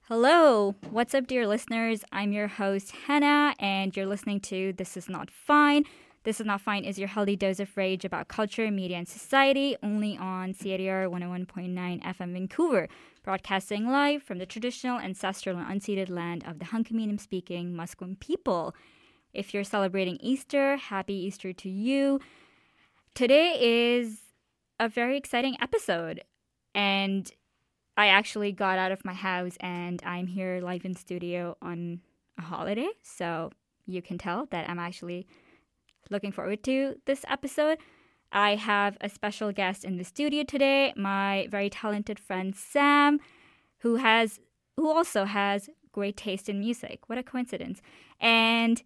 Hello, what's up, dear listeners? I'm your host, Hannah, and you're listening to This Is Not Fine. This Is Not Fine is your healthy dose of rage about culture, media, and society, only on CADR 101.9 FM Vancouver, broadcasting live from the traditional, ancestral, and unceded land of the Hunkaminam-speaking Musqueam people. If you're celebrating Easter, happy Easter to you. Today is a very exciting episode, and I actually got out of my house and I'm here live in studio on a holiday, so you can tell that I'm actually looking forward to this episode. I have a special guest in the studio today, my very talented friend Sam, who also has great taste in music. What a coincidence. And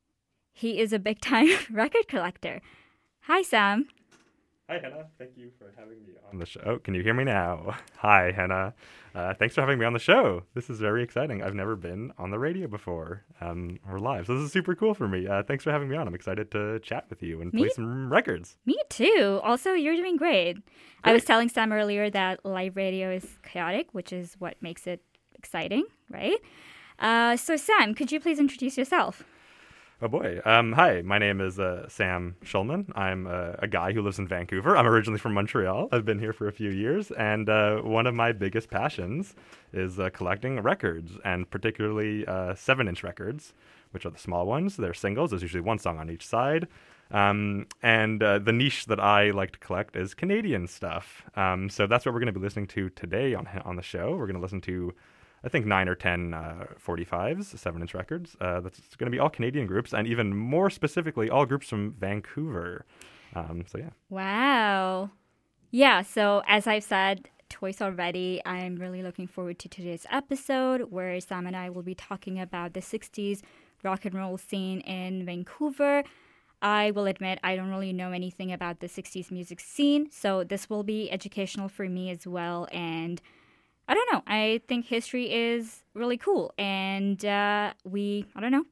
he is a big-time record collector. Hi, Sam. Hi, Hannah. Thank you for having me on the show. Oh, can you hear me now? Hi, Hannah. Thanks for having me on the show. This is very exciting. I've never been on the radio before or live, so this is super cool for me. Thanks for having me on. I'm excited to chat with you and play some records. Me too. Also, you're doing great. I was telling Sam earlier that live radio is chaotic, which is what makes it exciting, right? So, Sam, could you please introduce yourself? Oh boy. Hi, my name is Sam Schulman. I'm a guy who lives in Vancouver. I'm originally from Montreal. I've been here for a few years, and one of my biggest passions is collecting records, and particularly 7-inch records, which are the small ones. They're singles. There's usually one song on each side. And the niche that I like to collect is Canadian stuff. So that's what we're going to be listening to today on the show. We're going to listen to I think 9 or 10 45s, 7-inch records. That's going to be all Canadian groups, and even more specifically, all groups from Vancouver. So yeah. Wow. Yeah, so as I've said twice already, I'm really looking forward to today's episode where Sam and I will be talking about the 60s rock and roll scene in Vancouver. I will admit I don't really know anything about the 60s music scene, so this will be educational for me as well, and I don't know. I think history is really cool. And Sam and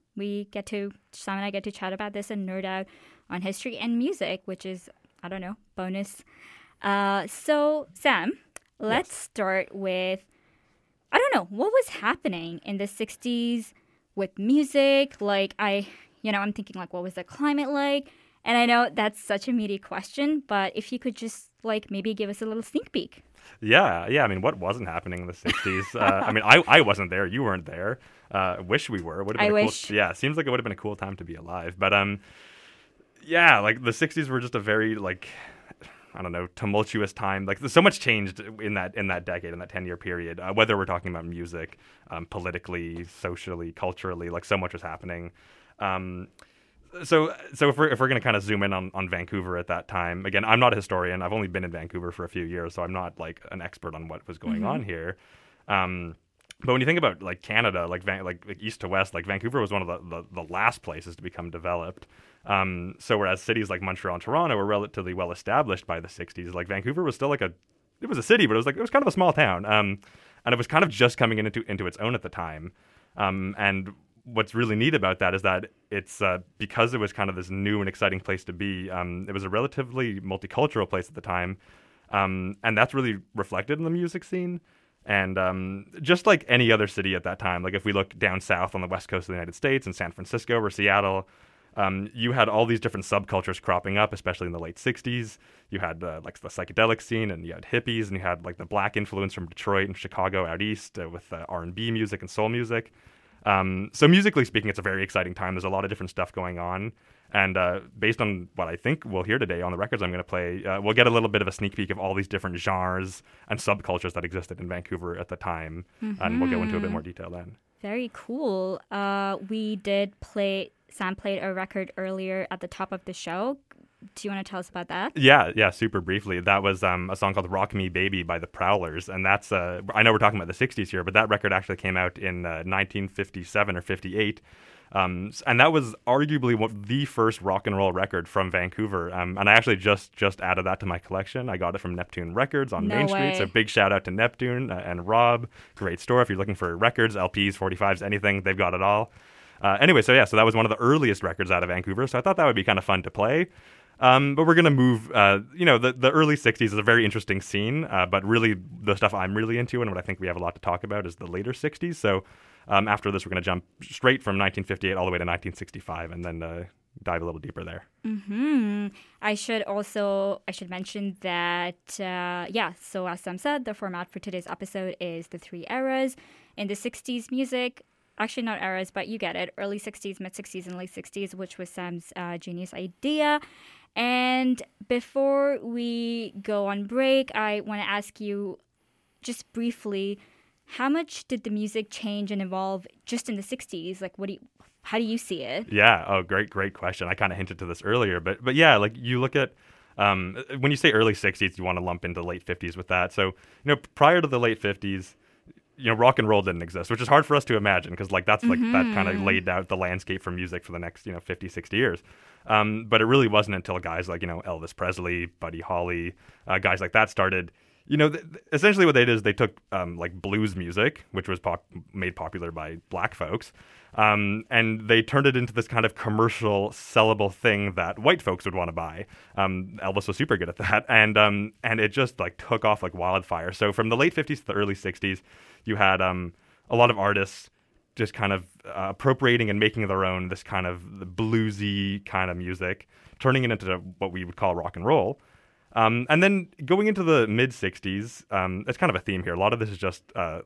I get to chat about this and nerd out on history and music, which is, bonus. So, Sam, let's start with, what was happening in the 60s with music? I'm thinking, what was the climate like? And I know that's such a meaty question, but if you could just, maybe give us a little sneak peek. Yeah. I mean, what wasn't happening in the 60s? I wasn't there. You weren't there. Wish we were. I wish. Cool, yeah, seems like it would have been a cool time to be alive. But, the 60s were just a very, tumultuous time. So much changed in that decade, in that 10-year period, whether we're talking about music, politically, socially, culturally, so much was happening. So if we're going to kind of zoom in on Vancouver at that time, again, I'm not a historian. I've only been in Vancouver for a few years, so I'm not an expert on what was going on here. But when you think about Canada, east to west, Vancouver was one of the last places to become developed. So whereas cities like Montreal and Toronto were relatively well established by the 60s, Vancouver was still it was a city, but it was kind of a small town. And it was kind of just coming into its own at the time. And what's really neat about that is that it's because it was kind of this new and exciting place to be. It was a relatively multicultural place at the time, and that's really reflected in the music scene. And just like any other city at that time, if we look down south on the west coast of the United States in San Francisco or Seattle, you had all these different subcultures cropping up, especially in the late 60s. You had the psychedelic scene, and you had hippies, and you had the black influence from Detroit and Chicago out east with R&B music and soul music. So musically speaking, it's a very exciting time. There's a lot of different stuff going on. And based on what I think we'll hear today on the records I'm going to play, we'll get a little bit of a sneak peek of all these different genres and subcultures that existed in Vancouver at the time. Mm-hmm. And we'll go into a bit more detail then. Very cool. Sam played a record earlier at the top of the show. Do you want to tell us about that? Yeah, super briefly. That was a song called Rock Me Baby by the Prowlers. And that's, I know we're talking about the 60s here, but that record actually came out in 1957 or 58. And that was arguably the first rock and roll record from Vancouver. And I actually just added that to my collection. I got it from Neptune Records on Main Street. So big shout out to Neptune and Rob. Great store. If you're looking for records, LPs, 45s, anything, they've got it all. So that was one of the earliest records out of Vancouver. So I thought that would be kind of fun to play. But we're going to move, the early 60s is a very interesting scene, but really the stuff I'm really into and what I think we have a lot to talk about is the later 60s. So after this, we're going to jump straight from 1958 all the way to 1965 and then dive a little deeper there. I should mention that, so as Sam said, the format for today's episode is the 3 eras. In the 60s music, actually not eras, but you get it, early 60s, mid 60s, and late 60s, which was Sam's genius idea. And before we go on break, I want to ask you just briefly, how much did the music change and evolve just in the 60s? Like, how do you see it? Yeah. Oh, great question. I kind of hinted to this earlier, but yeah, like you look at when you say early 60s, you want to lump into late 50s with that. So, prior to the late 50s, rock and roll didn't exist, which is hard for us to imagine because like that's like that kind of laid out the landscape for music for the next 50, 60 years. But it really wasn't until guys like Elvis Presley, Buddy Holly, guys like that started. Essentially what they did is they took like blues music, which was made popular by black folks, and they turned it into this kind of commercial sellable thing that white folks would want to buy. Elvis was super good at that, and it just like took off like wildfire. So from the late 50s to the early 60s, you had a lot of artists just kind of appropriating and making their own this kind of the bluesy kind of music, turning it into what we would call rock and roll. And then going into the mid 60s, it's kind of a theme here. A lot of this is just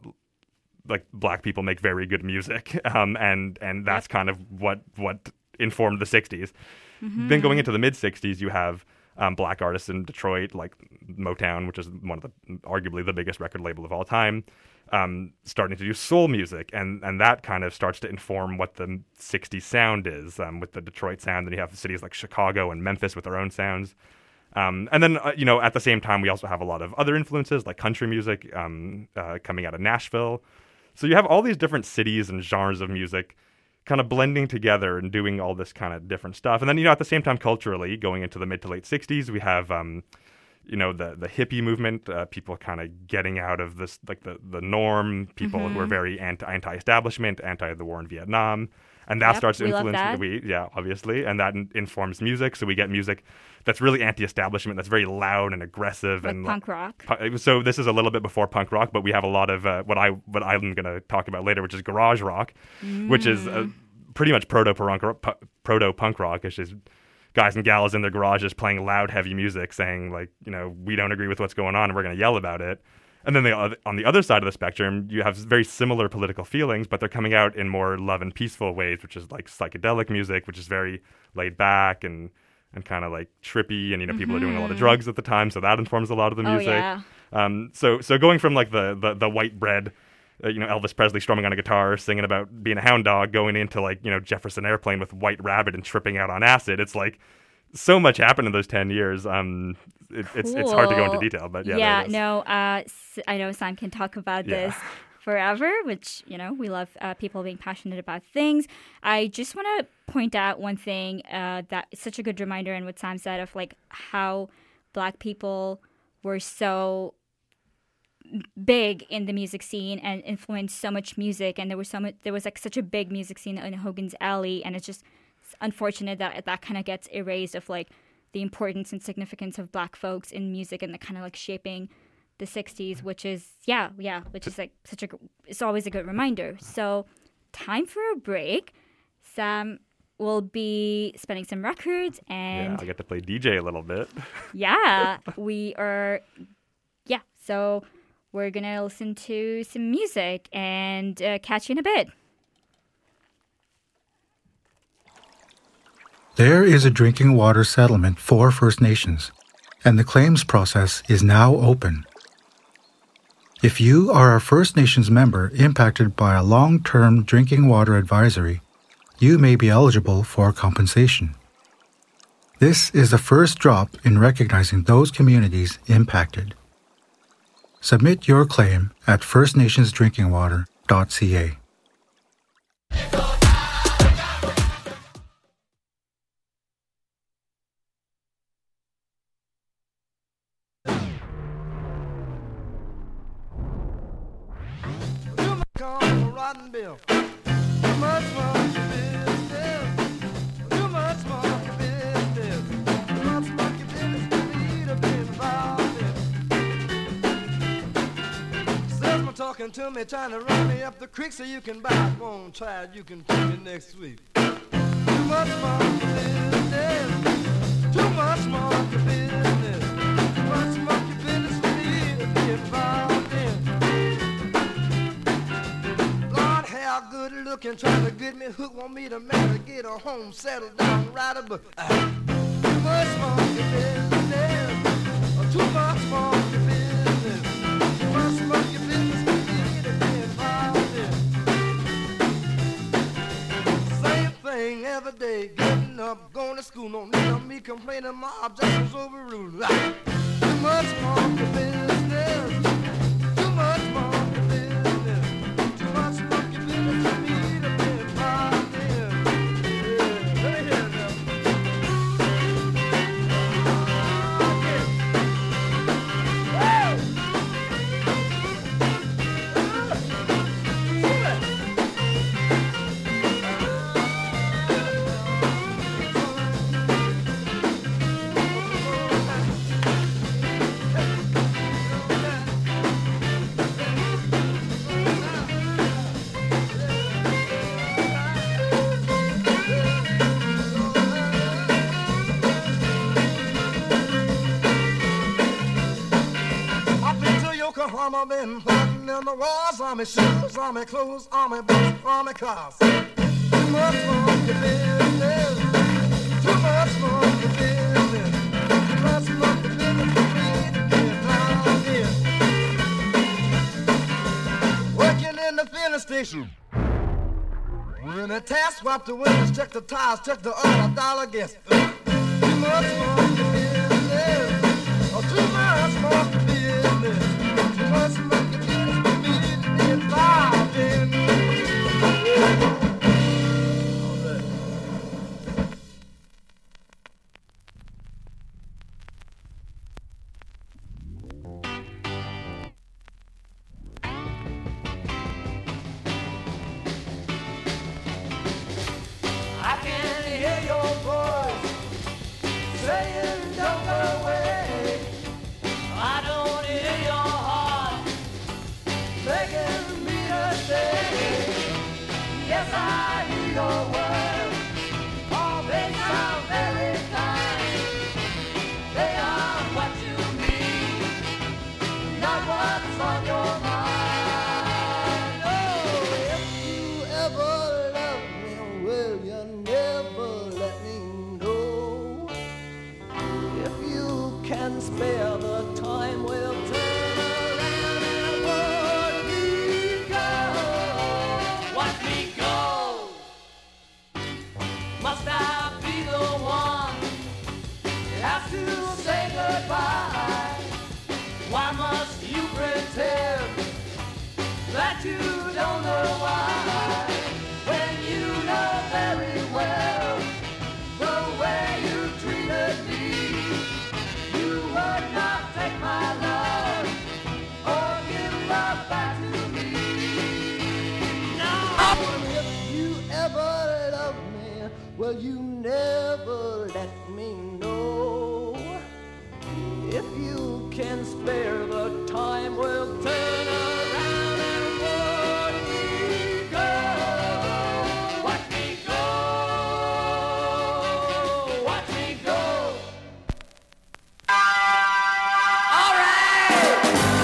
like black people make very good music, and that's kind of what informed the 60s. Then going into the mid 60s, you have black artists in Detroit, like Motown, which is one of arguably the biggest record label of all time, starting to do soul music, and that kind of starts to inform what the 60s sound is, with the Detroit sound. Then you have cities like Chicago and Memphis with their own sounds. And then, at the same time, we also have a lot of other influences like country music coming out of Nashville. So you have all these different cities and genres of music kind of blending together and doing all this kind of different stuff. And then, at the same time, culturally, going into the mid to late 60s, we have, the hippie movement, people kind of getting out of this, like the norm, people who are very anti-establishment, anti the war in Vietnam. And that starts to influence, obviously, and that informs music. So we get music that's really anti-establishment, that's very loud and aggressive, like and punk rock. So this is a little bit before punk rock, but we have a lot of what I'm going to talk about later, which is garage rock, which is pretty much proto-punk rock. It's just guys and gals in their garages playing loud, heavy music, saying like, we don't agree with what's going on, and we're going to yell about it. And then on the other side of the spectrum, you have very similar political feelings, but they're coming out in more love and peaceful ways, which is like psychedelic music, which is very laid back and kind of like trippy. And, people are doing a lot of drugs at the time, so that informs a lot of the music. So going from like the white bread, Elvis Presley strumming on a guitar, singing about being a hound dog, going into like, Jefferson Airplane with White Rabbit and tripping out on acid. It's like so much happened in those 10 years. It's hard to go into detail, but I know Sam can talk about this forever, which, we love people being passionate about things. I just want to point out one thing that is such a good reminder in what Sam said of like how black people were so big in the music scene and influenced so much music, and there was like such a big music scene in Hogan's Alley, and it's just unfortunate that kind of gets erased of like the importance and significance of black folks in music and the kind of like shaping the 60s, which is like it's always a good reminder. So time for a break. Sam will be spinning some records, and I get to play DJ a little bit. So we're gonna listen to some music and catch you in a bit. There is a drinking water settlement for First Nations, and the claims process is now open. If you are a First Nations member impacted by a long-term drinking water advisory, you may be eligible for compensation. This is the first drop in recognizing those communities impacted. Submit your claim at firstnationsdrinkingwater.ca. Bill. Too much monkey business. Too much monkey business. Too much talking to me, trying to run me up the creek so you can buy it. Won't try it, you can take it next week. Too much monkey business. Too much monkey business. Too much monkey business for me to be involved in. Lord, how good looking, trying to get me hooked, want me to marry, get a home, settle down, write a book. Too much monkey business. Too much monkey business. Too much monkey business for me to be involved in. Same thing every day, getting up, going to school. No need of me complaining, my objections overruled. Too much monkey business. Too much monkey business. Too much monkey business for me to be involved in. Yeah, let me hear it now. I've been putting in the walls, on my shoes, on my clothes, on my boots, on my cars. Too much monkey business. Too much monkey business. Too much monkey business for me to get down here. Working in the filling station. When the test swap the windows, check the tires, check the oil, dollar guess. Too much monkey business. Oh, too much monkey business. Too much monkey business for me to be involved in. I can hear your voice saying don't go away. I don't hear your heart begging me to stay. Yes, I hear your words. Oh, they sound very kind. They are what you need, not what's on your mind. Oh, if you ever love me, will you never let me know? If you can spare the time, we'll turn around and watch me go. Watch me go. Must I be the one that has to say goodbye? Why must you pretend that you don't know why? When you know very well the way you treated me, you would not take my love or give love back to me. No! If you ever love me, will you never let me know? If you can spare the time, we'll turn around and watch me go. Watch me go. Watch me go. All right.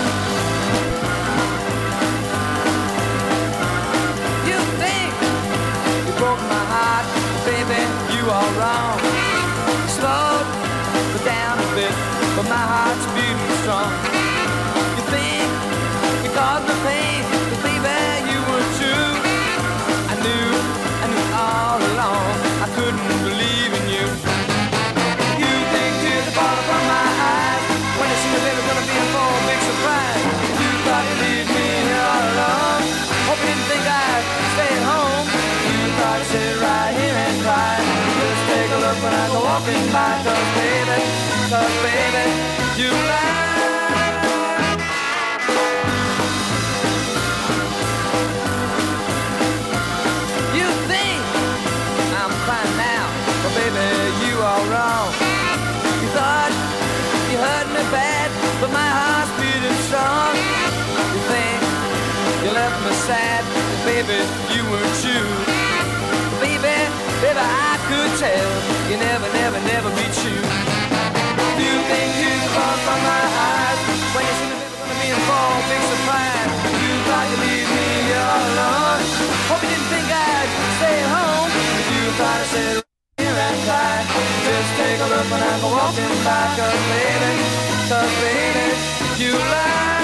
You think you broke my heart, baby? You are wrong. Slowed me down a bit, but my heart's beating strong. You think you caused the pain, but baby, you were true. I knew all along I couldn't believe in you. You think tears are falling from my eyes when you see the baby's gonna be in for a big surprise. You thought you'd leave me here all alone. Hope you didn't think I'd stay at home. You thought I'd sit right here and cry. Just take a look when I go walking by, 'cause baby, you lied. You think I'm fine now, but baby, you are wrong. You thought you hurt me bad, but my heart's beating strong. You think left me sad. Baby, you weren't you. Baby, baby, I could tell you never, never, never be true. You think you come from my eyes when you see me gonna be in for a big surprise. You thought you'd leave me all alone. Hope you didn't think I'd stay home. You thought I said here and cried. Just take a look when I'm walking by, 'cause baby, you lied.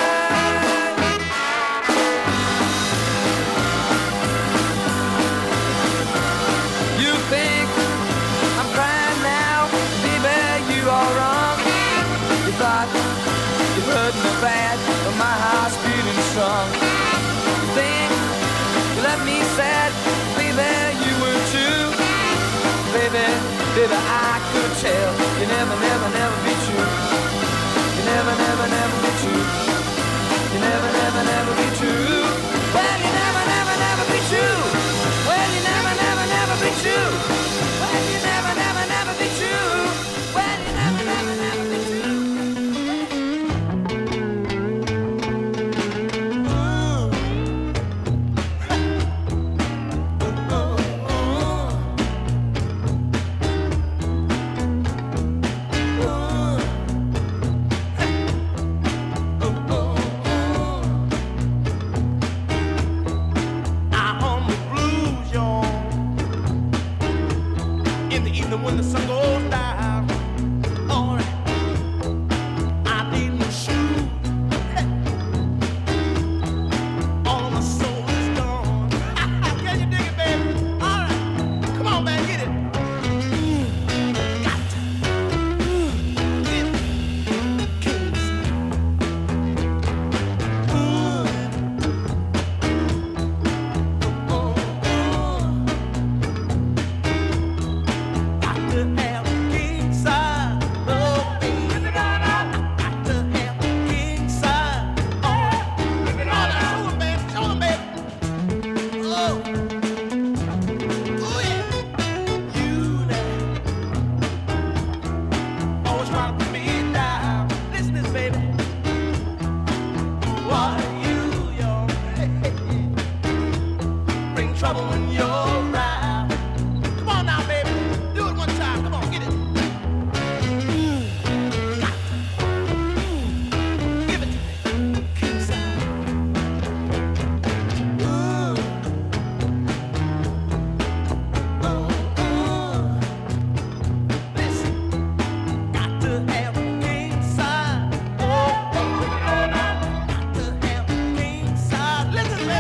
You think I'm crying now, baby, you are wrong. You thought you hurt me bad, but my heart's beating strong. You think you left me sad, baby, you were true. Baby, baby, I could tell you never, never, never be true. You never, never, never be true. You never, never, never be true. Well, you never, never, never be true. Well, you never, never, never be true. Well, you never, never, never be true. Well, you never, never, never be true. When the sun goes down, all right, I need my shoes. All of my soul is gone. Can you dig it, baby? All right, come on, man, get it. Got to get kings. Trouble when you're around. Come on now, baby. Do it one time. Come on, get it. Give it to me. King size. Listen. Got to have a king size. Got to have a king size. Listen, baby.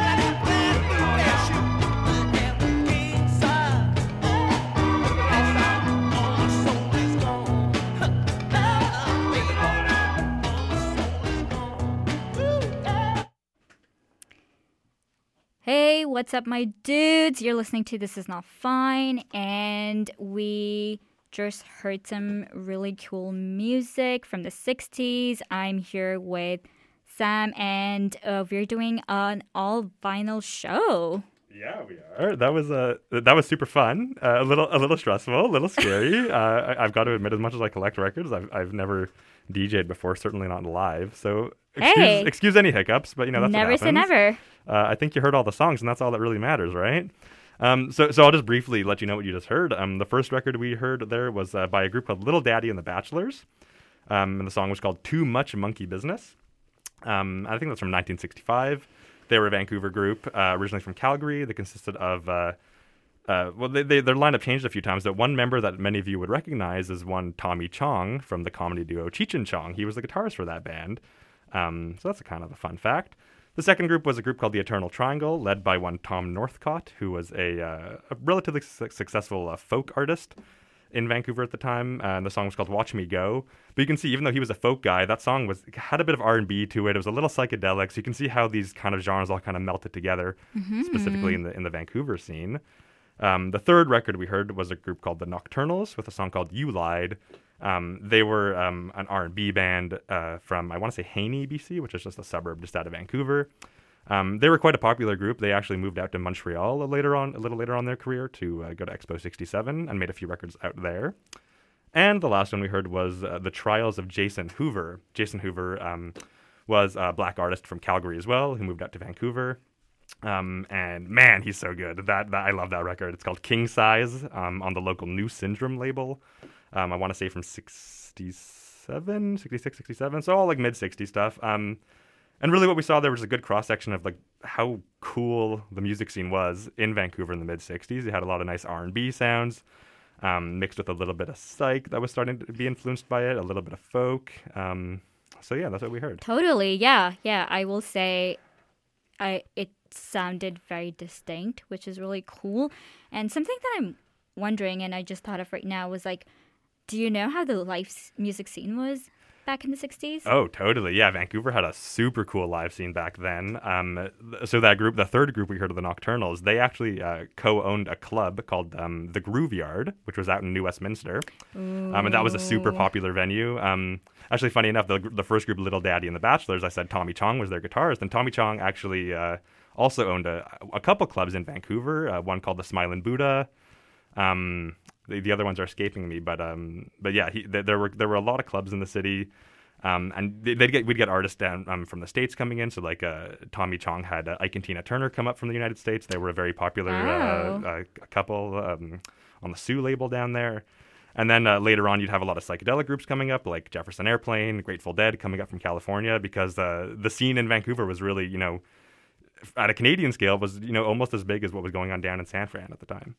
Hey, what's up, my dudes? You're listening to This Is Not Fine, and we just heard some really cool music from the 60s. I'm here with Sam, and we're doing an all-vinyl show. Yeah, we are. That was super fun. A little stressful, a little scary. I've got to admit, as much as I collect records, I've never DJ'd before, certainly not live. So excuse any hiccups, but that's never what say happens. never. I think you heard all the songs, and that's all that really matters, right? So I'll just briefly let you know what you just heard. The first record we heard there was by a group called Little Daddy and the Bachelors, and the song was called Too Much Monkey Business. I think that's from 1965. They were a Vancouver group, originally from Calgary. They consisted of, their lineup changed a few times, but one member that many of you would recognize is one Tommy Chong from the comedy duo Cheech and Chong. He was the guitarist for that band. So that's a kind of a fun fact. The second group was a group called the Eternal Triangle, led by one Tom Northcott, who was a relatively successful folk artist in Vancouver at the time, and the song was called Watch Me Go. But you can see, even though he was a folk guy, that song had a bit of R&B to it. It was a little psychedelic, so you can see how these kind of genres all kind of melted together, specifically in the Vancouver scene. The third record we heard was a group called the Nocturnals with a song called You Lied. They were an R&B band from, I want to say, Haney, BC, which is just a suburb just out of Vancouver. They were quite a popular group. They actually moved out to Montreal a little later on in their career to go to Expo 67 and made a few records out there. And the last one we heard was The Trials of Jason Hoover. Jason Hoover was a black artist from Calgary as well, who moved out to Vancouver. And man, he's so good. That I love that record. It's called King Size on the local New Syndrome label. I want to say from 66, 67. So all like mid 60s stuff. And really what we saw there was a good cross section of like how cool the music scene was in Vancouver in the mid 60s. It had a lot of nice R&B sounds, mixed with a little bit of psych that was starting to be influenced by it, a little bit of folk. So yeah, that's what we heard. Totally. Yeah. I will say it sounded very distinct, which is really cool. And something that I'm wondering, and I just thought of right now, was like, do you know how the live music scene was back in the 60s? Oh, totally. Yeah, Vancouver had a super cool live scene back then. So that group, the third group we heard of, the Nocturnals, they actually co-owned a club called the Groove Yard, which was out in New Westminster. And that was a super popular venue. Actually, funny enough, the first group, Little Daddy and the Bachelors, I said Tommy Chong was their guitarist. And Tommy Chong actually also owned a couple clubs in Vancouver, one called the Smiling Buddha. The other ones are escaping me, but yeah, there were a lot of clubs in the city, and we'd get artists down from the States coming in. So like Tommy Chong had Ike and Tina Turner come up from the United States. They were a very popular couple on the Sioux label down there. And then later on, you'd have a lot of psychedelic groups coming up, like Jefferson Airplane, Grateful Dead coming up from California, because the scene in Vancouver was really, at a Canadian scale, was almost as big as what was going on down in San Fran at the time.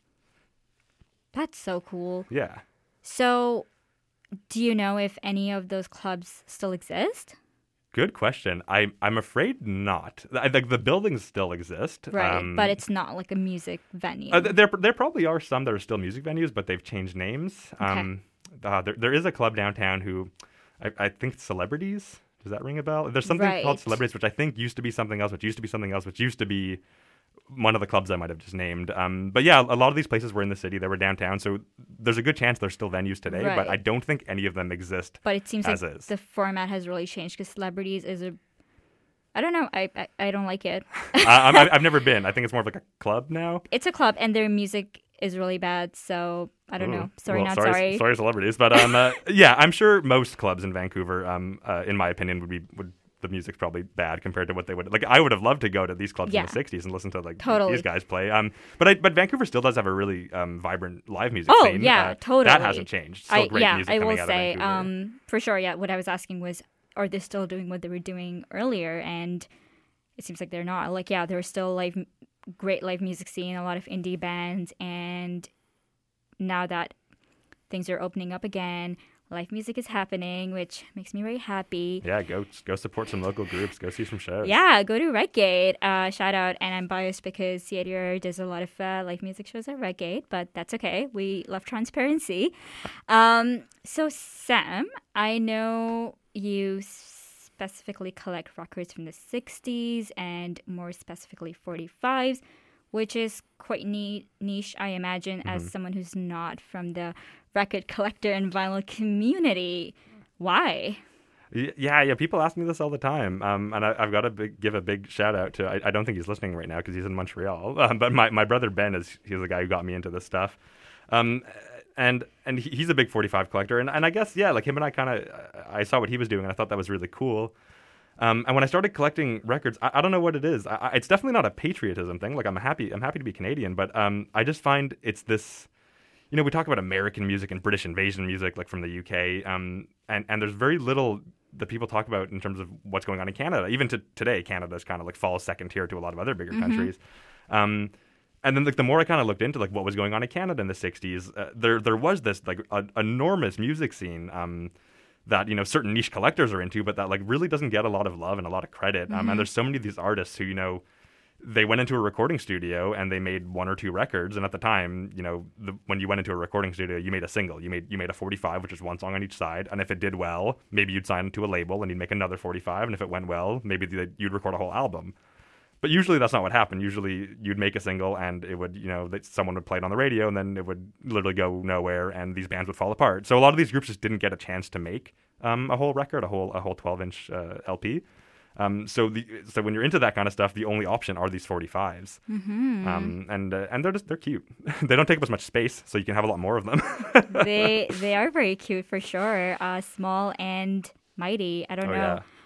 That's so cool. Yeah. So, do you know if any of those clubs still exist? Good question. I'm afraid not. Like the buildings still exist, right? But it's not like a music venue. There probably are some that are still music venues, but they've changed names. Okay. There is a club downtown who I think Celebrities. Does that ring a bell? There's something called Celebrities, which I think used to be something else, which used to be something else, which used to be one of the clubs I might have just named. But yeah, a lot of these places were in the city. They were downtown. So there's a good chance they're still venues today, but I don't think any of them exist. But it seems as like is. The format has really changed, because Celebrities is I don't know. I don't like it. I've never been. I think it's more of like a club now. It's a club, and their music is really bad. So I don't know. Sorry. Sorry, Celebrities. But yeah, I'm sure most clubs in Vancouver, in my opinion, would the music's probably bad compared to what they would like. I would have loved to go to these clubs in the 60s and listen to like these guys play. But Vancouver still does have a really vibrant live music scene. Oh yeah, totally. That hasn't changed. Still great music I coming will out say, of Vancouver. For sure. Yeah, what I was asking was, are they still doing what they were doing earlier? And it seems like they're not. Like, yeah, there's still great live music scene, a lot of indie bands, and now that things are opening up again, live music is happening, which makes me very happy. Yeah, go support some local groups. Go see some shows. Yeah, go to Redgate. Shout out, and I'm biased because CIDR does a lot of live music shows at Redgate, but that's okay. We love transparency. So Sam, I know you specifically collect records from the 60s and more specifically 45s, which is quite niche, I imagine, as someone who's not from the record collector and vinyl community. Why? Yeah. People ask me this all the time, and I've got to give a big shout out to. I don't think he's listening right now because he's in Montreal. But my brother Ben he's the guy who got me into this stuff, and he's a big 45 collector, and I guess like him and I saw what he was doing, and I thought that was really cool. And when I started collecting records, I don't know what it is. It's definitely not a patriotism thing. Like I'm happy to be Canadian, but I just find it's this. We talk about American music and British invasion music, like from the UK, and there's very little that people talk about in terms of what's going on in Canada. Even today, Canada's kind of like falls second tier to a lot of other bigger countries. And then like the more I kind of looked into like what was going on in Canada in the 60s, there was this like enormous music scene that certain niche collectors are into, but that like really doesn't get a lot of love and a lot of credit. And there's so many of these artists who they went into a recording studio and they made one or two records. And at the time, when you went into a recording studio, you made a single. You made a 45, which is one song on each side. And if it did well, maybe you'd sign to a label and you'd make another 45. And if it went well, maybe you'd record a whole album. But usually that's not what happened. Usually you'd make a single and it would, someone would play it on the radio and then it would literally go nowhere and these bands would fall apart. So a lot of these groups just didn't get a chance to make a whole record, a whole 12-inch LP. So when you're into that kind of stuff, the only option are these 45s. And they're cute. They don't take up as much space, so you can have a lot more of them. They are very cute for sure. Small and mighty. I don't know. Yeah.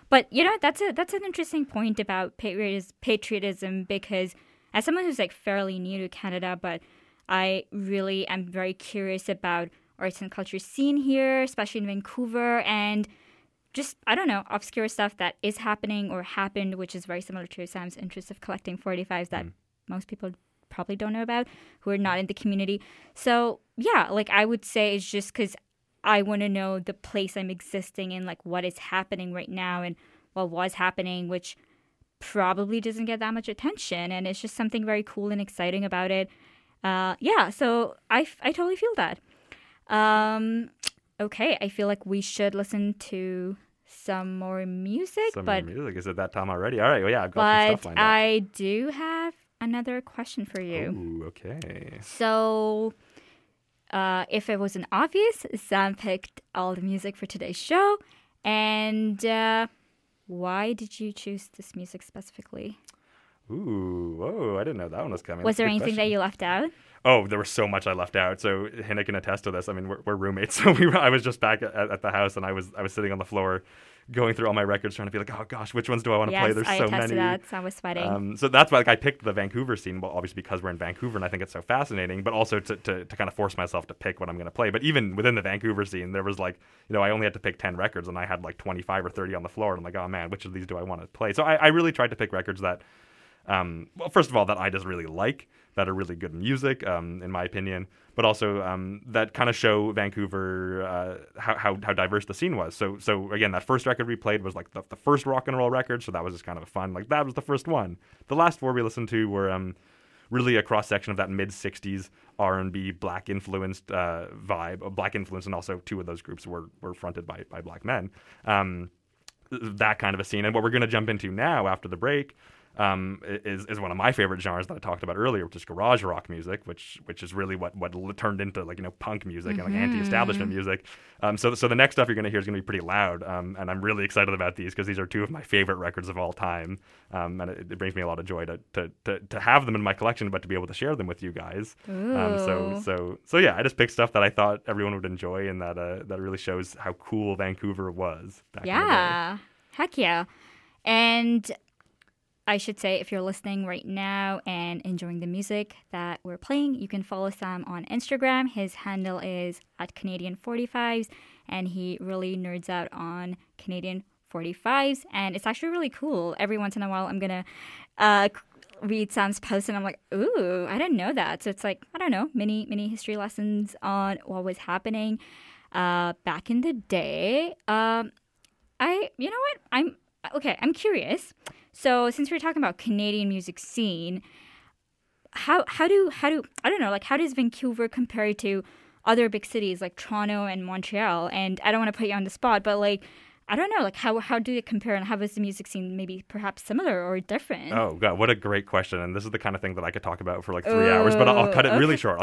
But that's an interesting point about patriotism, because as someone who's like fairly new to Canada, but I really am very curious about arts and culture scene here, especially in Vancouver, and just, I don't know, obscure stuff that is happening or happened, which is very similar to Sam's interest of collecting 45s that most people probably don't know about, who are not in the community. So yeah, like I would say it's just because I want to know the place I'm existing in, like what is happening right now and what was happening, which probably doesn't get that much attention. And it's just something very cool and exciting about it. Yeah, so I totally feel that. Okay, I feel like we should listen to some more music. More music. Is it that time already? All right, well, yeah, I've got some stuff lined up. I do have another question for you. Ooh, okay. So, if it wasn't obvious, Sam picked all the music for today's show. And why did you choose this music specifically? Ooh, whoa, I didn't know that one was coming. Was there anything that you left out? Oh, there was so much I left out. So Hina can attest to this. I mean, we're roommates, so I was just back at the house, and I was sitting on the floor, going through all my records, trying to be like, oh gosh, which ones do I want to play? There's so many. Yes, I attest to that. So I was sweating. So that's why I picked the Vancouver scene. Well, obviously because we're in Vancouver, and I think it's so fascinating. But also to kind of force myself to pick what I'm going to play. But even within the Vancouver scene, there was like, I only had to pick 10 records, and I had like 25 or 30 on the floor. And I'm like, oh man, which of these do I want to play? So I really tried to pick records that, well, first of all, that I just really like, that are really good music, in my opinion, but also that kind of show Vancouver how diverse the scene was. So again, that first record we played was like the first rock and roll record, so that was just kind of fun. Like that was the first one. The last four we listened to were really a cross section of that mid '60s R&B black influenced vibe, black influence, and also two of those groups were fronted by black men. That kind of a scene, and what we're going to jump into now after the break. Is one of my favorite genres that I talked about earlier, which is garage rock music, which is really what turned into like punk music and like anti-establishment music. So the next stuff you're going to hear is going to be pretty loud, and I'm really excited about these because these are two of my favorite records of all time, and it brings me a lot of joy to have them in my collection, but to be able to share them with you guys. So yeah, I just picked stuff that I thought everyone would enjoy, and that really shows how cool Vancouver was back in the day. Heck yeah, and I should say, if you're listening right now and enjoying the music that we're playing, you can follow Sam on Instagram. His handle is @Canadian45s, and he really nerds out on Canadian 45s, and it's actually really cool. Every once in a while, I'm going to read Sam's post, and I'm like, ooh, I didn't know that. So it's like, I don't know, mini history lessons on what was happening back in the day. You know what? I'm curious. So since we're talking about Canadian music scene, how do I don't know, like how does Vancouver compare to other big cities like Toronto and Montreal? And I don't want to put you on the spot, but like I don't know, like how do they compare, and how is the music scene maybe perhaps similar or different? Oh God, what a great question! And this is the kind of thing that I could talk about for like 3 hours, but I'll cut it really short.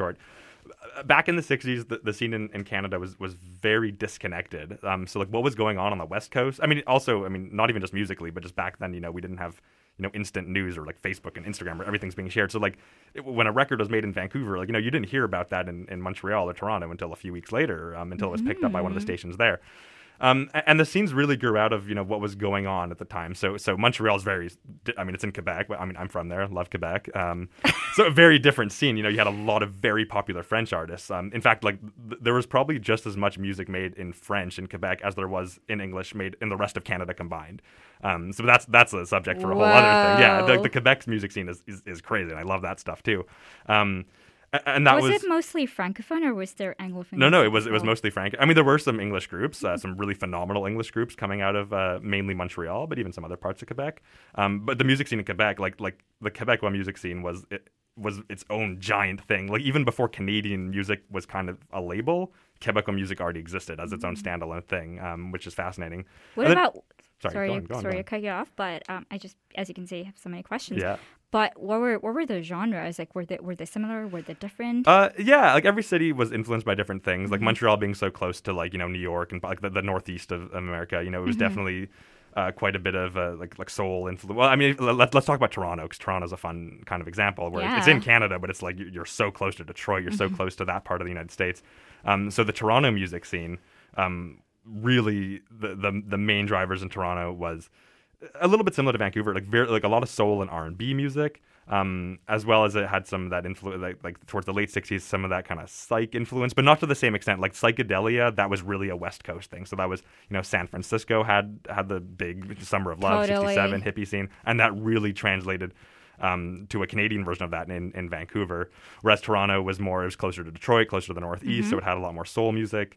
Back in the 60s, the scene in Canada was very disconnected. So like what was going on the West Coast? I mean, not even just musically, but just back then, we didn't have, instant news or like Facebook and Instagram where everything's being shared. So like when a record was made in Vancouver, like, you didn't hear about that in Montreal or Toronto until a few weeks later, until it was picked up by one of the stations there. And the scenes really grew out of, what was going on at the time. So Montreal's it's in Quebec. I'm from there, love Quebec. So a very different scene. You had a lot of very popular French artists. In fact, like there was probably just as much music made in French in Quebec as there was in English made in the rest of Canada combined. So that's a subject for a whole other thing. Yeah, the Quebec music scene is crazy, and I love that stuff too. And that was it mostly Francophone, or was there Anglophone? No, it was mostly Franc. I mean, there were some English groups, some really phenomenal English groups coming out of mainly Montreal, but even some other parts of Quebec. But the music scene in Quebec, like the Quebecois music scene, was its own giant thing. Like even before Canadian music was kind of a label, Quebecois music already existed as its own standalone thing, which is fascinating. Sorry to cut you off, but I just, as you can see, have so many questions. Yeah. But what were the genres? Like, were they similar? Were they different? Yeah, like every city was influenced by different things. Like Montreal being so close to like New York and like the northeast of America, it was definitely quite a bit of like soul influence. Well, I mean, let's talk about Toronto, because Toronto's a fun kind of example where it's in Canada, but it's like you're so close to Detroit, you're so close to that part of the United States. So the Toronto music scene really the main drivers in Toronto was a little bit similar to Vancouver, like a lot of soul and R&B music, as well as it had some of that influence, like towards the late 60s, some of that kind of psych influence, but not to the same extent. Like psychedelia, that was really a West Coast thing. So that was, San Francisco had the big Summer of Love, Totally. 67 hippie scene, and that really translated to a Canadian version of that in Vancouver, whereas Toronto was closer to Detroit, closer to the Northeast, so it had a lot more soul music.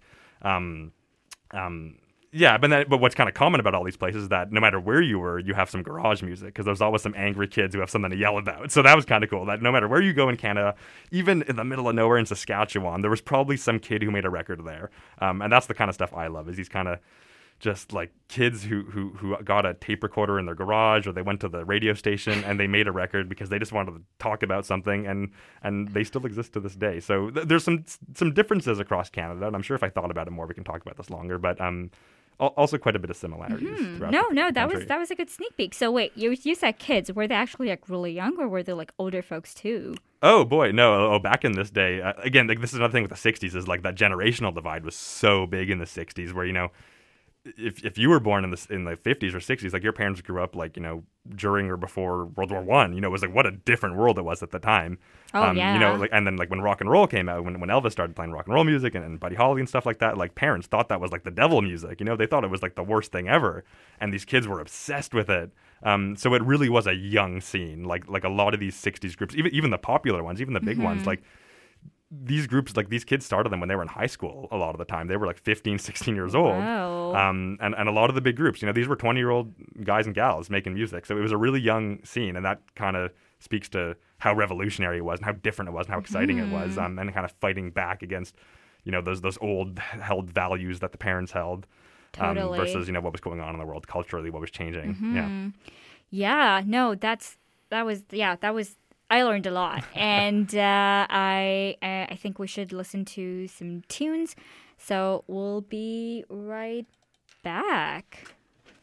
But what's kind of common about all these places is that no matter where you were, you have some garage music, because there's always some angry kids who have something to yell about. So that was kind of cool, that no matter where you go in Canada, even in the middle of nowhere in Saskatchewan, there was probably some kid who made a record there. And that's the kind of stuff I love, is these kind of just like kids who got a tape recorder in their garage, or they went to the radio station and they made a record because they just wanted to talk about something, and they still exist to this day. So there's some differences across Canada, and I'm sure if I thought about it more, we can talk about this longer, but also quite a bit of similarities. throughout the country. That was a good sneak peek. So wait, you said kids. Were they actually like really young, or were they like older folks too? Oh boy, no. Back in this day, again, like, this is another thing with the 60s, is like that generational divide was so big in the 60s, where, if you were born in the 50s or 60s, like your parents grew up like, during or before World War I, it was like what a different world it was at the time. Oh, yeah. And then like when rock and roll came out, when Elvis started playing rock and roll music and Buddy Holly and stuff like that, like parents thought that was like the devil music. They thought it was like the worst thing ever, and these kids were obsessed with it. So it really was a young scene. Like a lot of these 60s groups, even the popular ones, even the big ones, like these groups, like these kids started them when they were in high school. A lot of the time they were like 15, 16 years old. Wow. And a lot of the big groups, these were 20-year-old guys and gals making music. So it was a really young scene, and that kind of speaks to how revolutionary it was and how different it was and how exciting it was, and kind of fighting back against, those old held values that the parents held, Totally. versus, what was going on in the world culturally, what was changing. Yeah, no, that was I learned a lot, and I think we should listen to some tunes. So we'll be right back.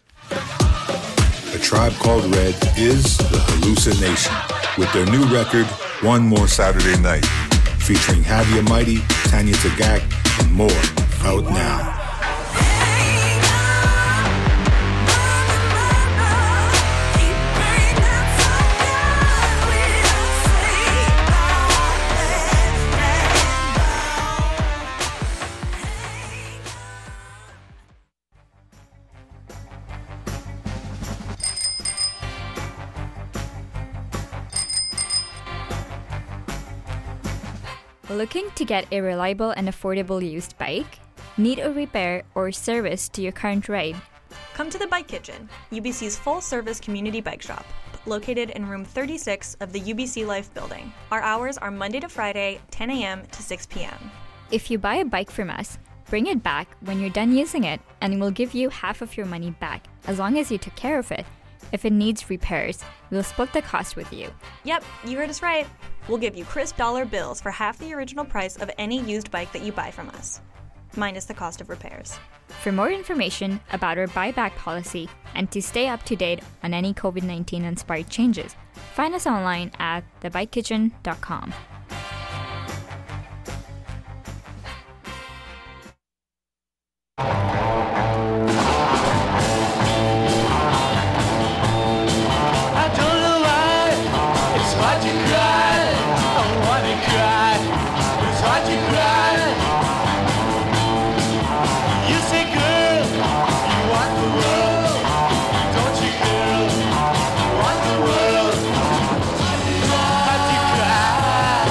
A Tribe Called Red is the hallucination with their new record, One More Saturday Night, featuring Havia Mighty, Tanya Tagak, and more, out now. Looking to get a reliable and affordable used bike? Need a repair or service to your current ride? Come to the Bike Kitchen, UBC's full-service community bike shop, located in room 36 of the UBC Life building. Our hours are Monday to Friday, 10 a.m. to 6 p.m. If you buy a bike from us, bring it back when you're done using it, and we'll give you half of your money back, as long as you took care of it. If it needs repairs, we'll split the cost with you. Yep, you heard us right. We'll give you crisp dollar bills for half the original price of any used bike that you buy from us, minus the cost of repairs. For more information about our buyback policy and to stay up to date on any COVID-19 inspired changes, find us online at thebikekitchen.com. I don't know why it's hard to cry. I wanna cry. It's hard to cry. You say, girl, you want the world, don't you, girl? You want the world. Hard to cry.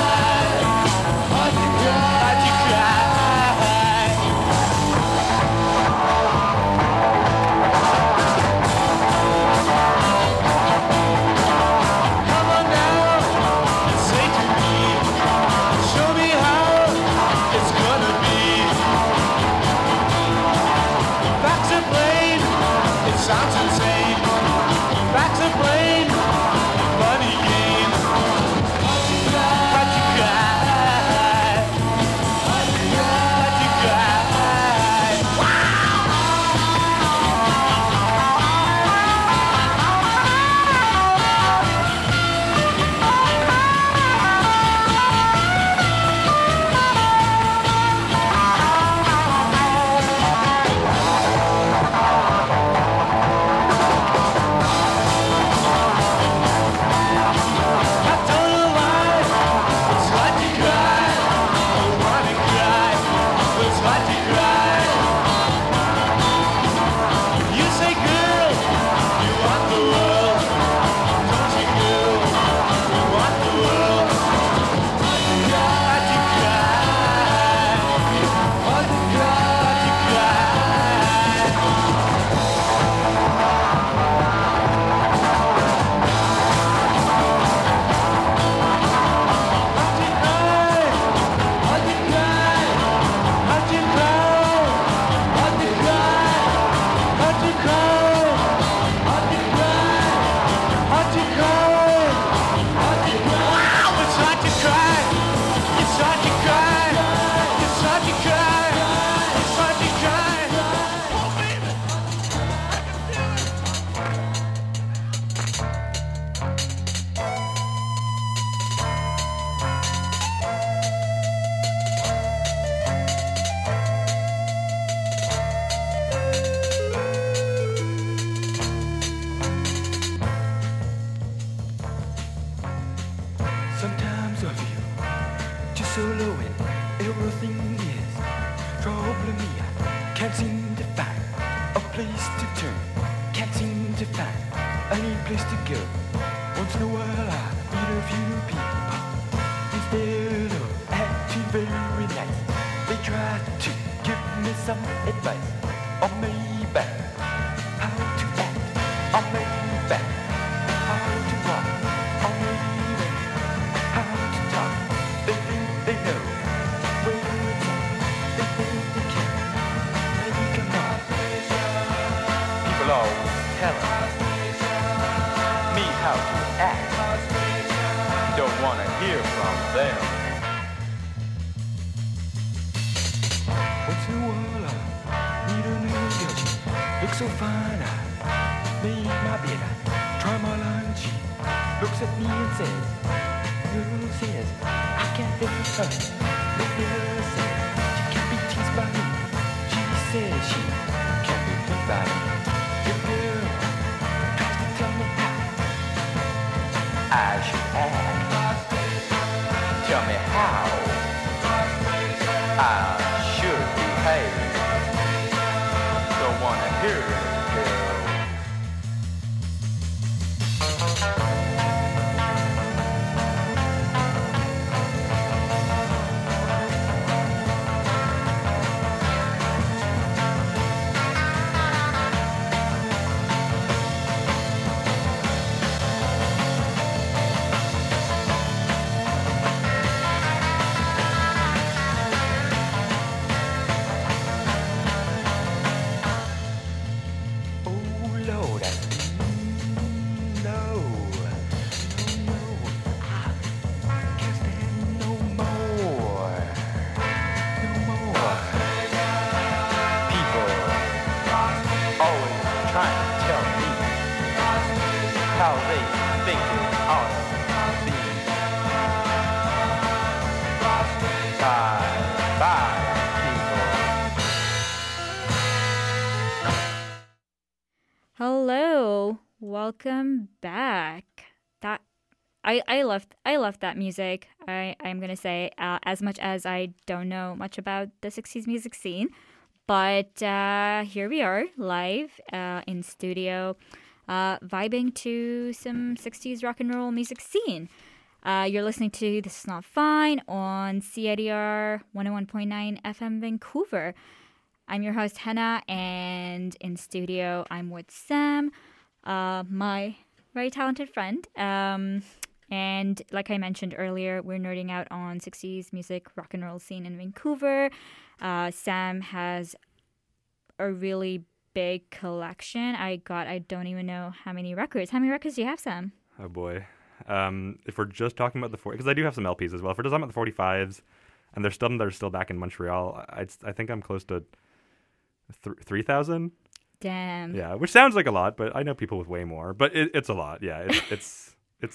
mia, can't seem to find a place to turn. Can't seem to find any place to go. Once in a while I meet a few people. Instead of acting very nice, they try to give me some advice. Or maybe how to act. Or maybe how to walk. Or maybe how to talk. They think they know where it's at. They think they can make a mark. People always tell me how to act. Don't wanna hear from them. Once in a while I meet a new girl. Looks so fine, I make my bed. I try my line. She looks at me and says, "Girl says I can't help her." The girl says she can't be teased by me. She says she can't be hurt by me. The girl tries to tell me how I should act. Tell me how I should behave. Don't wanna hear it, girl. Oh Lord, no, I can't stand no more. People always trying to tell me how they think it ought to be. Bye, people. Hello, welcome back. That I loved that music. I'm gonna say as much as I don't know much about the 60s music scene, but here we are live in studio, vibing to some 60s rock and roll music scene. You're listening to This Is Not Fine on CIDR 101.9 FM Vancouver. I'm your host, Hannah, and in studio, I'm with Sam, my very talented friend. And like I mentioned earlier, we're nerding out on 60s music, rock and roll scene in Vancouver. Sam has a really big collection. I don't even know how many records. How many records do you have, Sam? Oh boy. If we're just talking about the because I do have some LPs as well. If we're just talking about the 45s, and there's some that are still back in Montreal, I think I'm close to 3,000. Damn. Yeah, which sounds like a lot, but I know people with way more. But it's a lot. Yeah, it's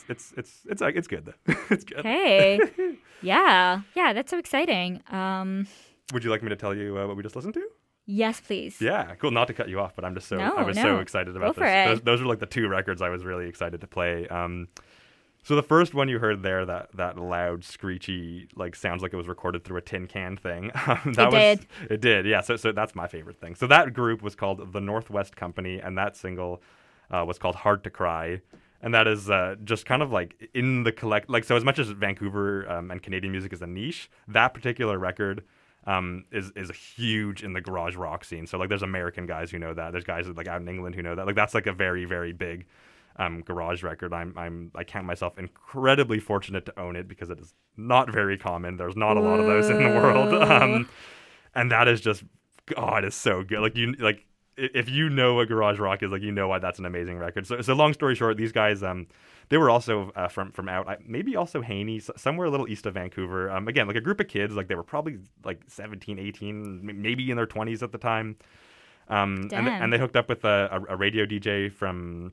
good though. It's good. Hey. Yeah, that's so exciting. Would you like me to tell you what we just listened to? Yes, please. Yeah, cool. Not to cut you off, but I'm just so No. excited about Go for this. it. Those were like the two records I was really excited to play. So the first one you heard there, that loud, screechy, like sounds like it was recorded through a tin can thing. It did. Yeah. So that's my favorite thing. So that group was called The Northwest Company, and that single was called Hard to Cry. And that is just kind of like in the so as much as Vancouver and Canadian music is a niche, that particular record is huge in the garage rock scene. So like there's American guys who know that. There's guys like out in England who know that. Like that's like a very, very big garage record. I count myself incredibly fortunate to own it because it is not very common. There's not a lot of those in the world. And that is just, it is so good. Like if you know what garage rock is, like you know why that's an amazing record. So long story short, these guys they were also from out maybe also Haney, somewhere a little east of Vancouver. Again, like a group of kids, like they were probably like 17, 18, maybe in their 20s at the time. And they hooked up with a radio DJ from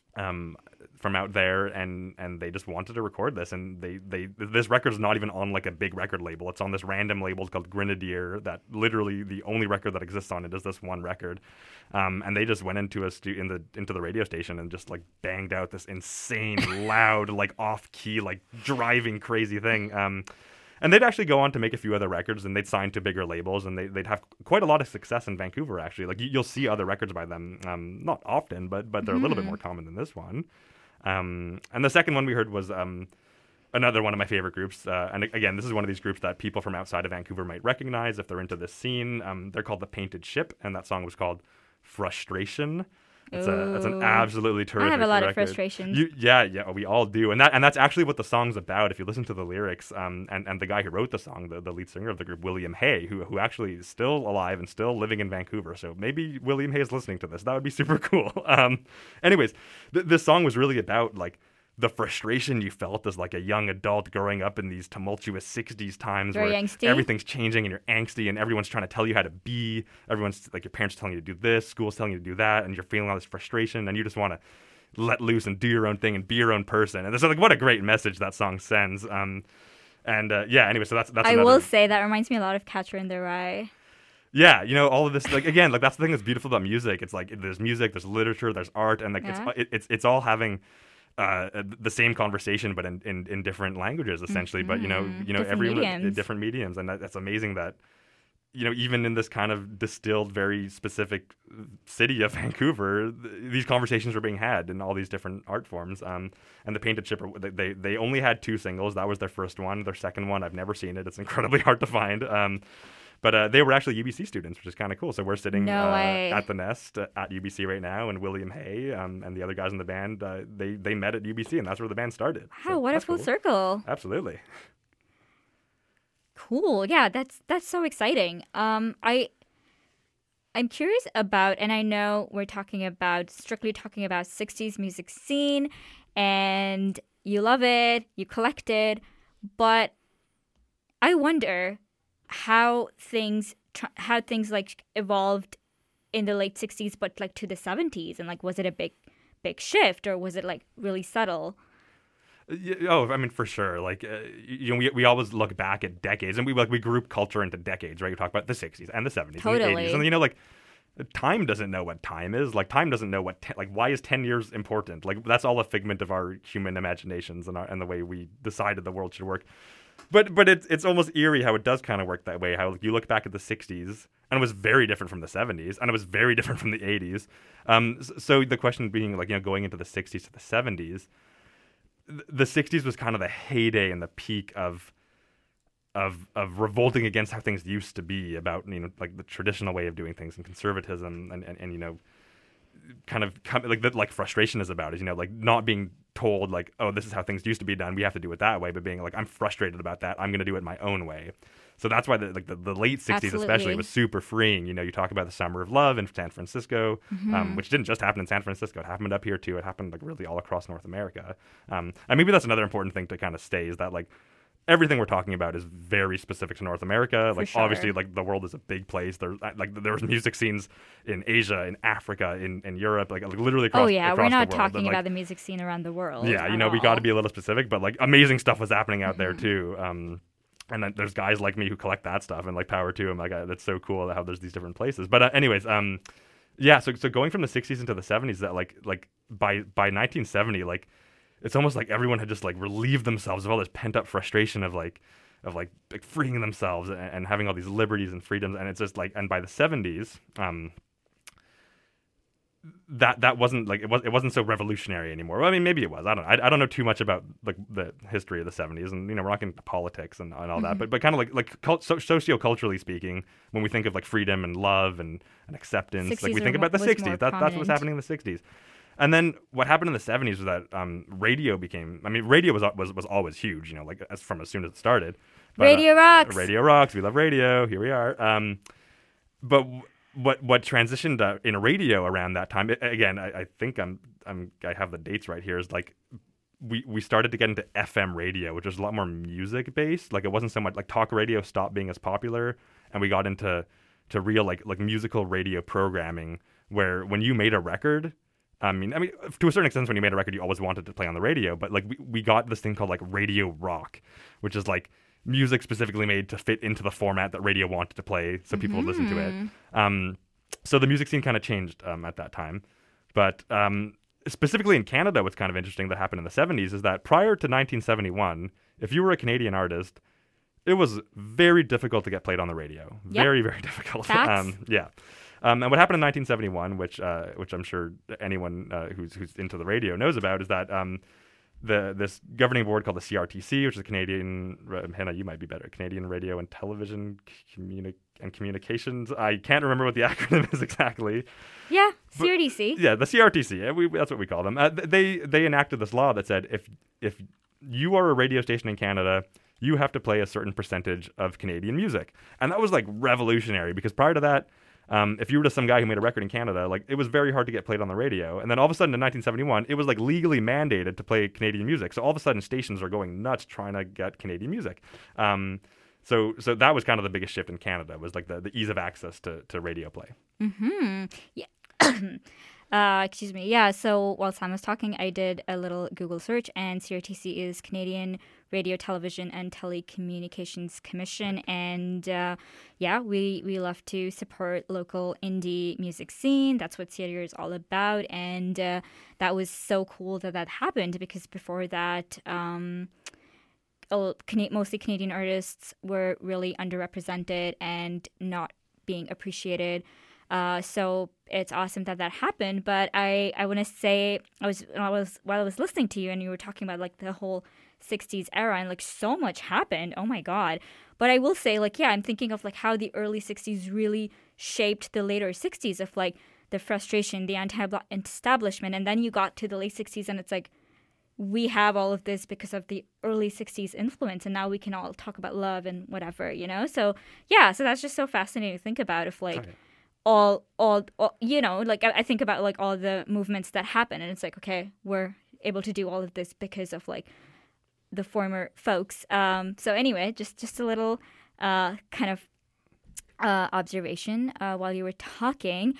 out there, and they just wanted to record this, and this record's not even on like a big record label. It's on this random label called Grenadier, that literally the only record that exists on it is this one record. And they just went into into the radio station and just like banged out this insane loud, like off key, like driving crazy thing. And they'd actually go on to make a few other records, and they'd sign to bigger labels, and they'd have quite a lot of success in Vancouver, actually. Like, you'll see other records by them, not often, but they're a little bit more common than this one. And the second one we heard was another one of my favorite groups. And again, this is one of these groups that people from outside of Vancouver might recognize if they're into this scene. They're called The Painted Ship, and that song was called Frustration. It's an absolutely terrific I have a lot record. of frustrations. Yeah, we all do, and that's actually what the song's about. If you listen to the lyrics, and the guy who wrote the song, the lead singer of the group, William Hay, who actually is still alive and still living in Vancouver. So maybe William Hay is listening to this. That would be super cool. Anyways, this song was really about like the frustration you felt as like a young adult growing up in these tumultuous 60s times Very where angsty. everything's changing and you're angsty and everyone's trying to tell you how to be. Everyone's like, your parents are telling you to do this, school's telling you to do that, and you're feeling all this frustration and you just want to let loose and do your own thing and be your own person. And so like, what a great message that song sends. Anyway, so that's I another... will say that reminds me a lot of Catcher in the Rye. Yeah, all of this, like, again, like, that's the thing that's beautiful about music. It's like, there's music, there's literature, there's art, and like, it's all having the same conversation, but in different languages, essentially. But everyone different mediums, and that's amazing that even in this kind of distilled, very specific city of Vancouver, these conversations were being had in all these different art forms. And the Painted Ship, they only had 2 singles. That was their first one. Their second one, I've never seen it. It's incredibly hard to find. But they were actually UBC students, which is kind of cool. So we're sitting at the Nest at UBC right now, and William Hay and the other guys in the band, they met at UBC, and that's where the band started. Wow, what a full circle. Absolutely. Cool. Yeah, that's so exciting. I'm curious about, and I know we're strictly talking about 60s music scene, and you love it, you collect it, but I wonder how things like evolved in the late 60s, but like to the 70s, and like, was it a big shift, or was it like really subtle? Oh, I mean, for sure. Like, we always look back at decades, and we group culture into decades, right? We talk about the 60s and the 70s and the 80s, and like, time doesn't know what time is. Like, time doesn't know why is 10 years important? Like, that's all a figment of our human imaginations and the way we decided the world should work. But it's almost eerie how it does kind of work that way. How you look back at the 60s, and it was very different from the 70s, and it was very different from the 80s. So the question being, like, going into the 60s to the 70s, the 60s was kind of the heyday and the peak of revolting against how things used to be, about like the traditional way of doing things and conservatism and kind of like frustration is about is like not being told like, oh, this is how things used to be done, we have to do it that way, but being like, I'm frustrated about that, I'm going to do it my own way. So that's why the late 60s Absolutely. Especially was super freeing. You talk about the Summer of Love in San Francisco, which didn't just happen in San Francisco, it happened up here too. It happened like really all across North America. And maybe that's another important thing to kind of stay, is that like everything we're talking about is very specific to North America. Like, sure. Obviously, like, the world is a big place. There was music scenes in Asia, in Africa, in Europe, like literally across. Oh yeah, we're not the world. talking about the music scene around the world. Yeah, we got to be a little specific, but like amazing stuff was happening out there too. And then there's guys like me who collect that stuff, and like power to them. Like, that's so cool how there's these different places. But anyways, so going from the 60s into the 70s, that like by 1970, like, it's almost like everyone had just like relieved themselves of all this pent up frustration of freeing themselves and having all these liberties and freedoms. And it's just like, and by the 70s, that wasn't like, it wasn't so revolutionary anymore. Well, I mean, maybe it was. I don't know too much about like the history of the 70s, and we're not getting into politics and all that, but kind of like socioculturally speaking, when we think of like freedom and love and acceptance, like we think about the 60s. That's what's happening in the 60s. And then what happened in the 70s was that radio was always huge, like as soon as it started. But, Radio rocks. Radio rocks. We love radio. Here we are. But what transitioned in radio around that time, again, I think I have the dates right here, is like we started to get into FM radio, which was a lot more music based. Like, it wasn't so much like talk radio stopped being as popular, and we got into real like musical radio programming, where when you made a record, I mean, to a certain extent, when you made a record, you always wanted to play on the radio. But like, we got this thing called like radio rock, which is like music specifically made to fit into the format that radio wanted to play, so people would listen to it. So the music scene kind of changed at that time. But specifically in Canada, what's kind of interesting that happened in the 70s is that prior to 1971, if you were a Canadian artist, it was very difficult to get played on the radio. Yep. Very, very difficult. Facts. Yeah. And what happened in 1971, which I'm sure anyone who's into the radio knows about, is that this governing board called the CRTC, which is Canadian, Hannah, you might be better, Canadian Radio and Television Communications. I can't remember what the acronym is exactly. Yeah, CRTC. Yeah, the CRTC. That's what we call them. They enacted this law that said if you are a radio station in Canada, you have to play a certain percentage of Canadian music. And that was like revolutionary, because prior to that, if you were just some guy who made a record in Canada, like it was very hard to get played on the radio. And then all of a sudden in 1971, it was like legally mandated to play Canadian music. So all of a sudden stations are going nuts trying to get Canadian music. So that was kind of the biggest shift in Canada, was like the ease of access to radio play. Mm-hmm. Yeah. Excuse me. Yeah. So while Sam was talking, I did a little Google search, and CRTC is Canadian Radio, Television, and Telecommunications Commission. And we love to support local indie music scene. That's what CRTC is all about. And that was so cool that happened, because before that, mostly Canadian artists were really underrepresented and not being appreciated. So it's awesome that happened. But I want to say, while I was listening to you and you were talking about like the whole 60s era, and like so much happened. Oh my God. But I will say, like, yeah, I'm thinking of like how the early 60s really shaped the later 60s, of like the frustration, the anti-establishment. And then you got to the late 60s and it's like, we have all of this because of the early 60s influence, and now we can all talk about love and whatever, you know? So yeah, so that's just so fascinating to think about, if like all you know, like I think about like all the movements that happen, and it's like, okay, we're able to do all of this because of like the former folks. So anyway, just a little kind of observation while you were talking.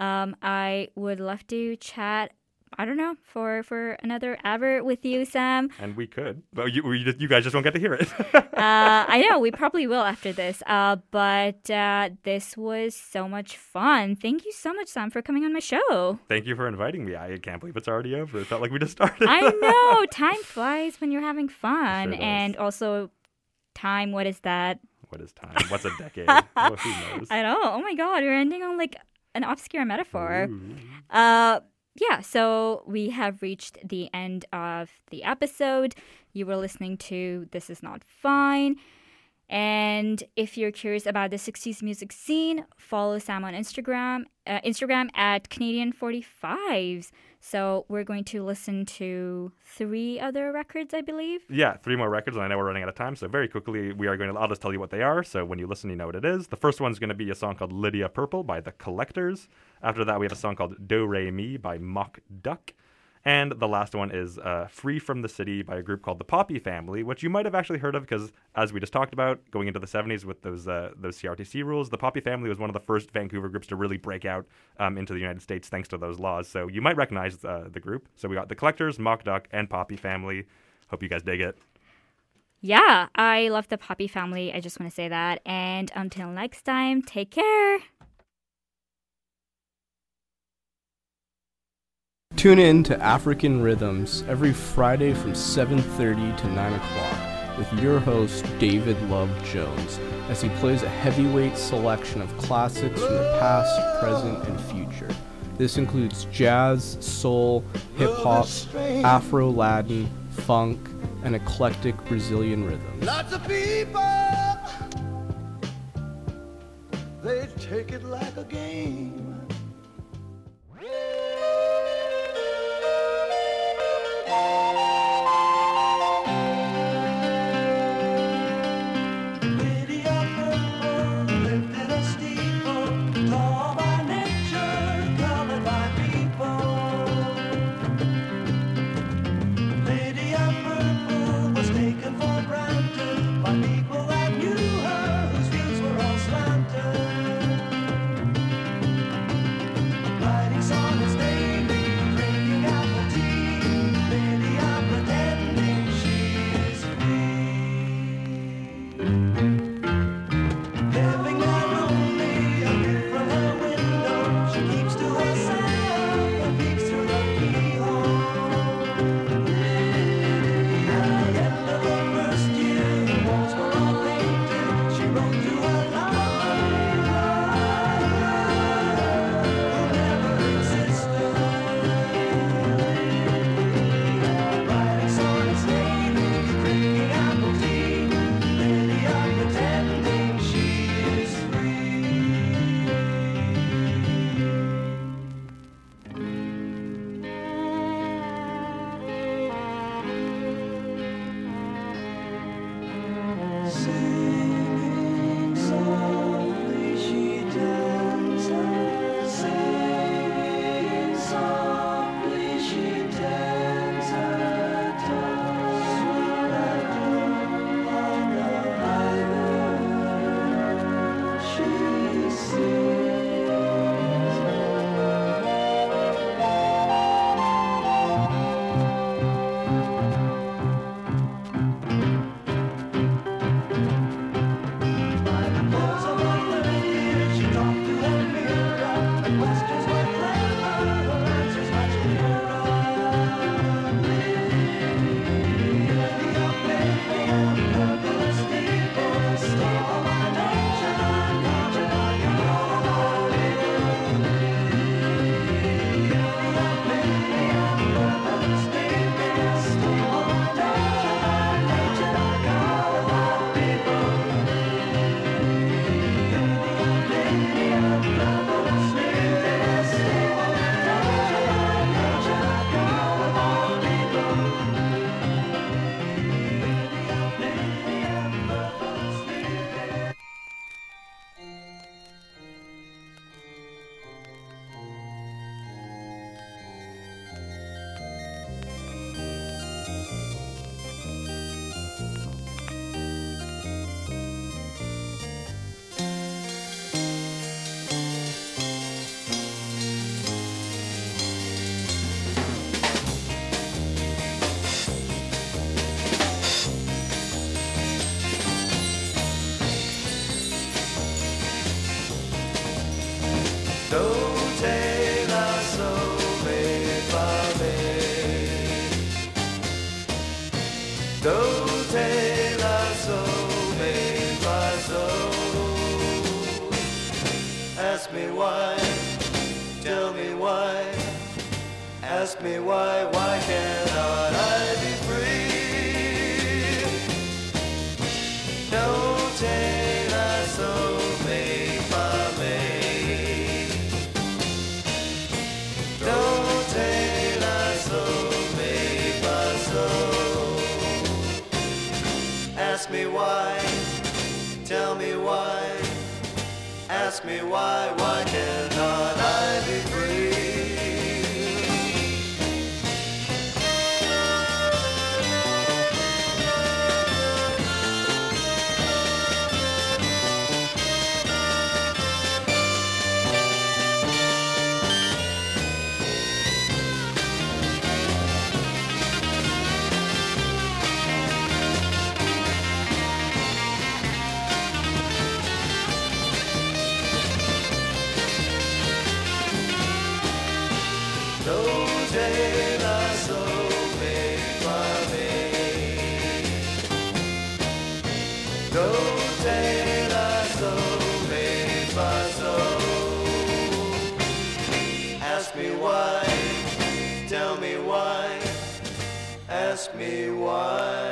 I would love to chat, I don't know, for another hour with you, Sam. And we could, but you guys just won't get to hear it. I know, we probably will after this. But this was so much fun. Thank you so much, Sam, for coming on my show. Thank you for inviting me. I can't believe it's already over. It felt like we just started. I know. Time flies when you're having fun. Sure And also, time, what is that? What is time? What's a decade? Well, who knows? I know. Oh my God, you're ending on like an obscure metaphor. Ooh. Yeah, so we have reached the end of the episode. You were listening to This Is Not Fine. And if you're curious about the 60s music scene, follow Sam on Instagram at Canadian45s. So we're going to listen to 3 other records, I believe. Yeah, 3 more records, and I know we're running out of time, so very quickly I'll just tell you what they are, so when you listen, you know what it is. The first one's going to be a song called Lydia Purple by The Collectors. After that, we have a song called Do Re Mi by Mock Duck. And the last one is Free from the City by a group called the Poppy Family, which you might have actually heard of because, as we just talked about, going into the 70s with those CRTC rules, the Poppy Family was one of the first Vancouver groups to really break out into the United States thanks to those laws. So you might recognize the group. So we got The Collectors, Mock Duck, and Poppy Family. Hope you guys dig it. Yeah, I love the Poppy Family. I just want to say that. And until next time, take care. Tune in to African Rhythms every Friday from 7:30 to 9 o'clock with your host, David Love Jones, as he plays a heavyweight selection of classics from the past, present, and future. This includes jazz, soul, hip-hop, Afro-Latin, funk, and eclectic Brazilian rhythms. Lots of people, they take it like a game. Dote la so me fa me. Dote la so me fa so. Ask me why, tell me why. Ask me why cannot I be free? Dote la so me fa me. Dote la so me fa so. Ask me why, tell me why. Ask me why cannot I be free? Dote la so me fa me. Dote la so me fa so. Ask me why, tell me why. Ask me why.